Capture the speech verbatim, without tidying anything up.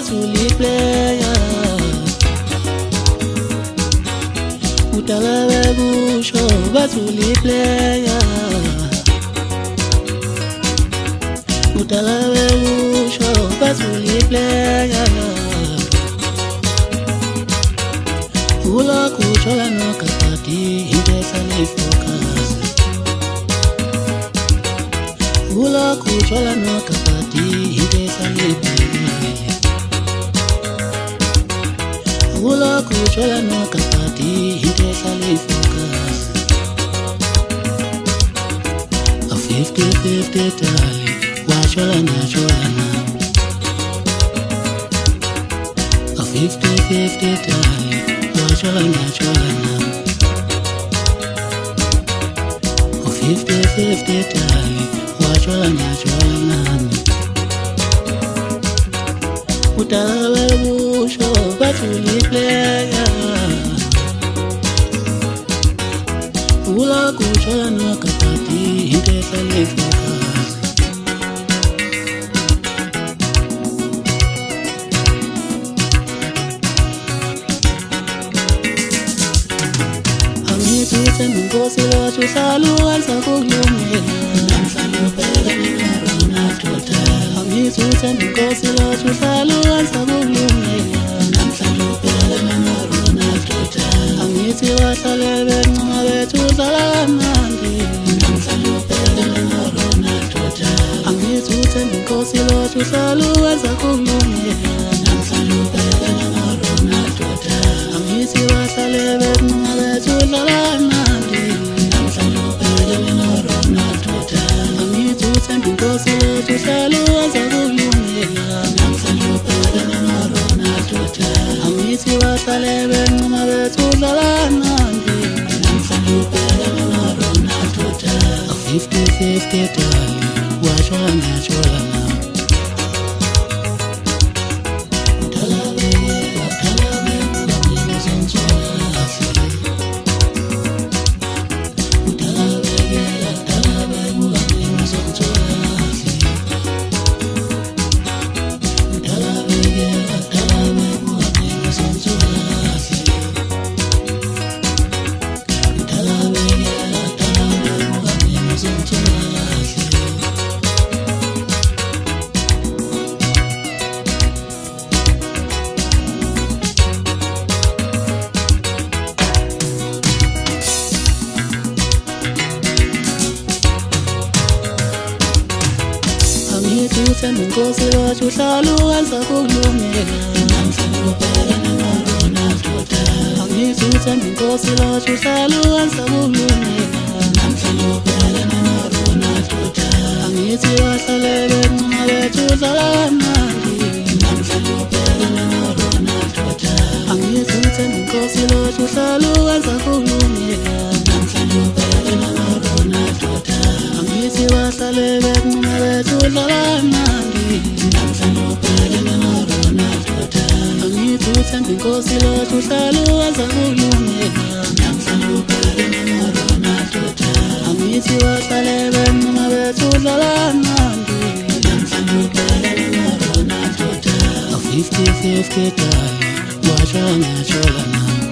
bathuli player udala bekusho bathuli player udala bekusho bathuli player ula kuchola no kapati indesa ni focus ula kuchola no kapati indesa ni ula kuchola no kapati indesa ni focus a fifty fifty tali wachola na chola na a fifty fifty tali wachola na chola na a fifty fifty tali wachola na chola na udala bekusho bathuli player ula kuchola no kapati indesa ni focus angithuthi nonkosi lothu salukanisa kukulungela namhlanje ubhekene noRonaldo angithuthi nonkosi lothu salukanisa kukulungela namhlanje ubhekene noRonaldo angithi wahlale bencuma bethu zalamandi namhlanje ubhekene noRonaldo angithuthi nonkosi lothu salukanisa kukulungela namhlanje ubhekene noRonaldo angithi wahlale bencuma bethu zalamandi namhlanje ubhekene noRonaldo angithuthi nonkosi lothu salukanisa kukulungela namhlanje ubhekene noRonaldo angithi wahlale bencuma bethu zalamandi namhlanje ubhekene noRonaldo a fifty fifty tali wachola na chola na angithuthi nonkosi lothu salukanisa kukulungela namhlanje ubhekene noRonaldo angithuthi nonkosi lothu salukanisa kukulungela namhlanje ubhekene noRonaldo angithi wahlale bencuma bethu zalamandi namhlanje ubhekene noRonaldo angithuthi nonkosi lothu salukanisa kukulungela namhlanje ubhekene noRonaldo angithi wahlale bencuma bethu zalamandi namhlanje ubhekene noRonaldo angithuthi nonkosi lothu salukanisa kukulungela namhlanje ubhekene noRonaldo angithi wahlale bencuma bethu zalamandi namhlanje ubhekene noRonaldo a fifty fifty tali wachola na chola na